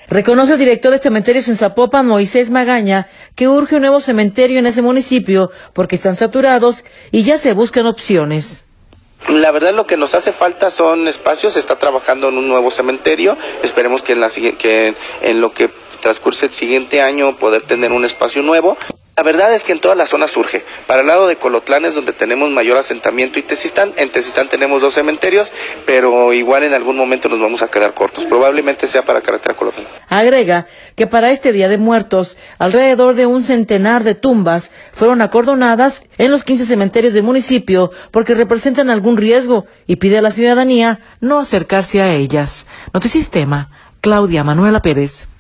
Reconoce el director de cementerios en Zapopan, Moisés Magaña, que urge un nuevo cementerio en ese municipio porque están saturados y ya se buscan opciones. La verdad lo que nos hace falta son espacios, se está trabajando en un nuevo cementerio, esperemos que en lo que transcurre el siguiente año poder tener un espacio nuevo. La verdad es que en toda la zona surge. Para el lado de Colotlán es donde tenemos mayor asentamiento y Tezistán. En Tezistán tenemos 2 cementerios, pero igual en algún momento nos vamos a quedar cortos. Probablemente sea para carretera Colotlán. Agrega que para este Día de Muertos, alrededor de un centenar de tumbas fueron acordonadas en los 15 cementerios del municipio porque representan algún riesgo y pide a la ciudadanía no acercarse a ellas. Notisistema, Claudia Manuela Pérez.